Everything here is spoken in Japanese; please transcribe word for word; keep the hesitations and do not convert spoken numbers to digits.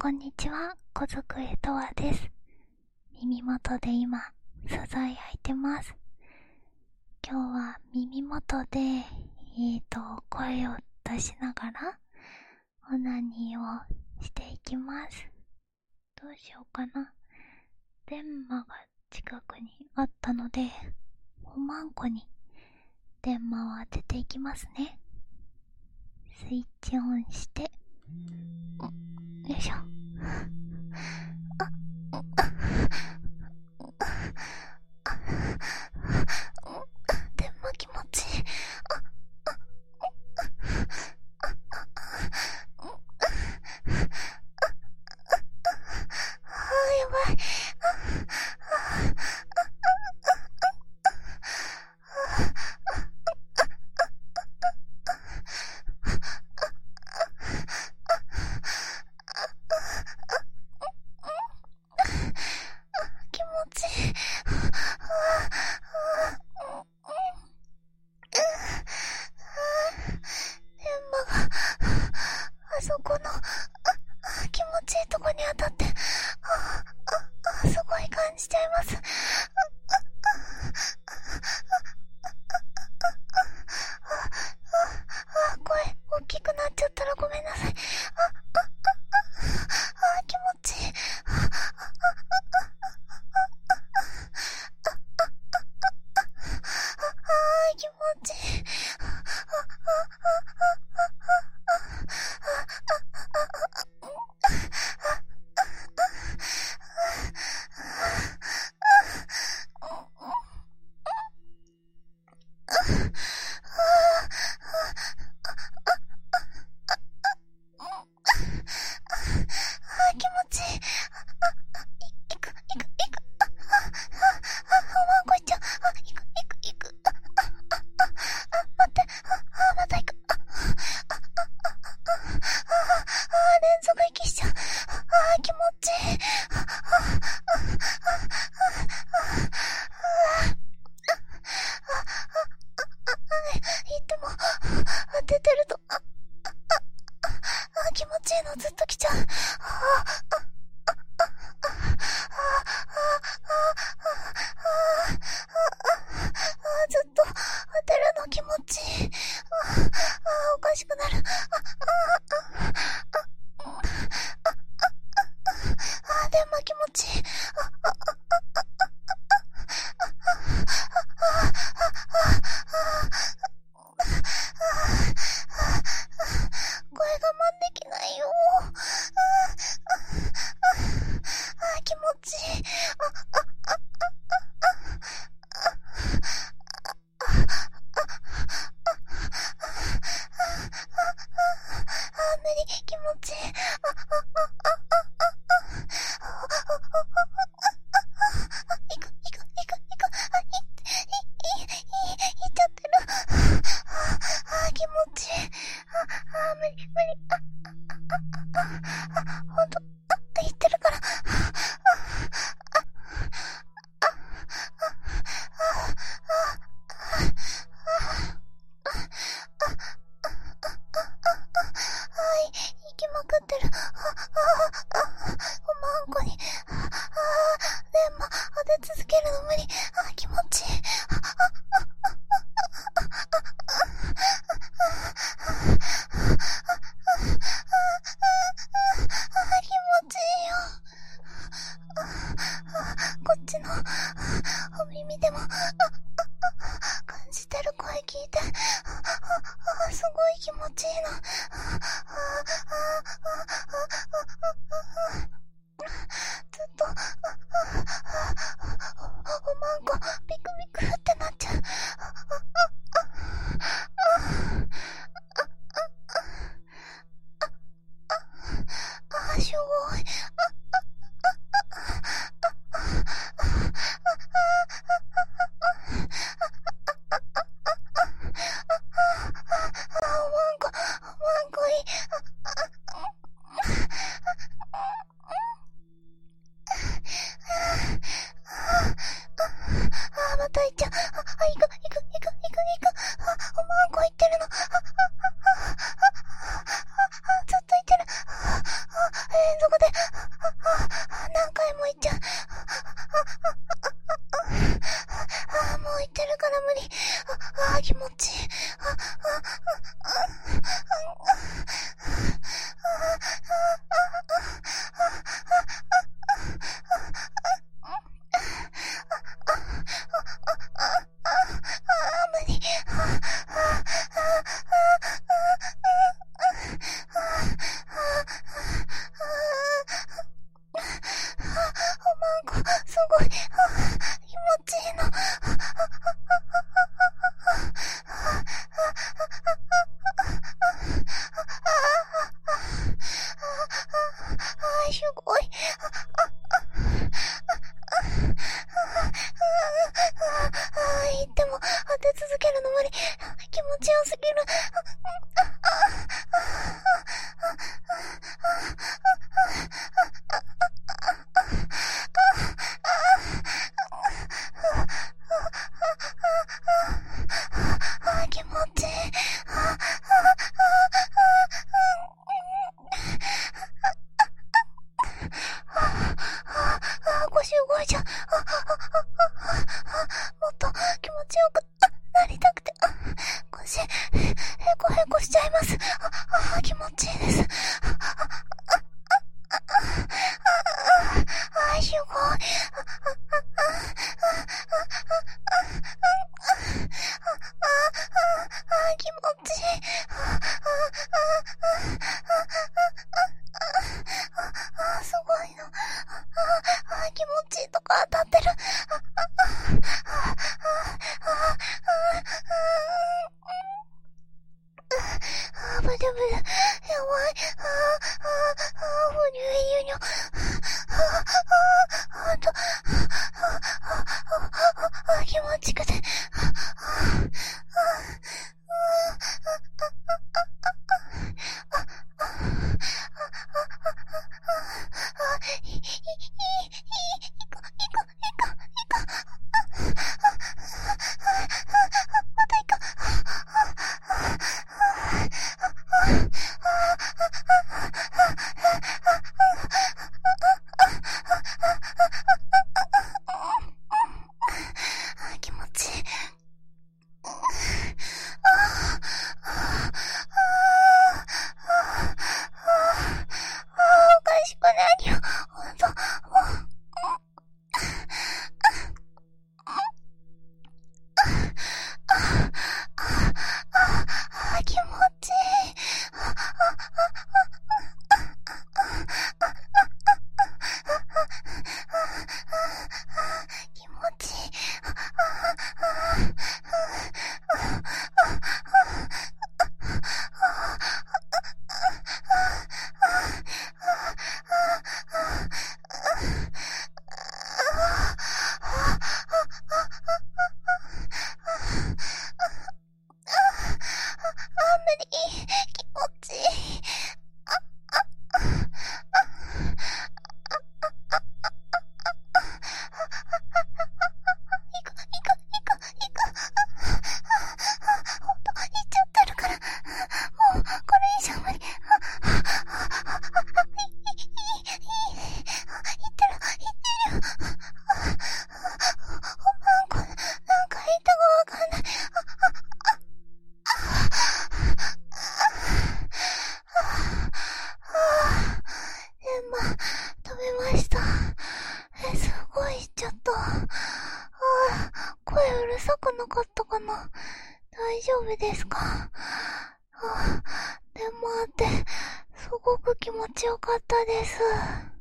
こんにちは、小机とわです。耳元で今、ささやいてます。今日は耳元で、えーと、声を出しながら、オナニーをしていきます。どうしようかな。電話が近くにあったので、おまんこに電話を当てていきますね。スイッチオンして、よいしょ。電話気持ちいい。やばい。気持ちいい。電話があそこの気持ちいいとこに当たってすごい感じちゃいます。声大きくなっちゃったらごめんなさい。気持ちいい。気持ちいい。気持ちいい。いく、いく、いく。おまんこいっちゃう。いく、いく、いく。待って。またいく。連続息しちゃう。気持ちいい。いつも当ててると気持ちいいのずっと来ちゃう。ずっと当てるの気持ちいい。おかしくなる。電話気持ちいい。声我慢できないよ。気持ちいい。無理、気持ちいい。いく、いく、いく、いく。い、い、い、い、いっちゃってる。気持ちいい。無理、無理。ほんと、言ってるから。息まくってる。おまんこに。電話当て続けるの無理。気持ちいい。気持ちいいよ。こっちのお耳でも感じてる声聞いてすごい気持ちいいの。ずっとおまんこビクビクってなっちゃう。あ、すごい。おまんこ、おまんこいい。あ、また行っちゃう。あ、行く、行く、行く、行く、行く。おまんこ行ってるの。ずっと行ってる。連続で。 すごい。あ、あ、あ、あ、あ、言っても当て続けるの無理。気持ちよすぎる。あ、気持ちいい。腰動いちゃう。もっと気持ちよくなりたくて、腰へこへこしちゃいます。あ、気持ちいいです。あ、すごい。気持ちいい。すごいの。気持ちいいとこ当たってる。ブルブル、やばい。ふにゅゆにょ。あと、気持ちくて。気持ちいい。おかしくないよ。ほんと、もう。気持ちいい。気持ちいい。気持ちいい。食べました。え、すごい言っちゃった。ああ、声うるさくなかったかな。大丈夫ですか。ああ、でもあって、すごく気持ちよかったです。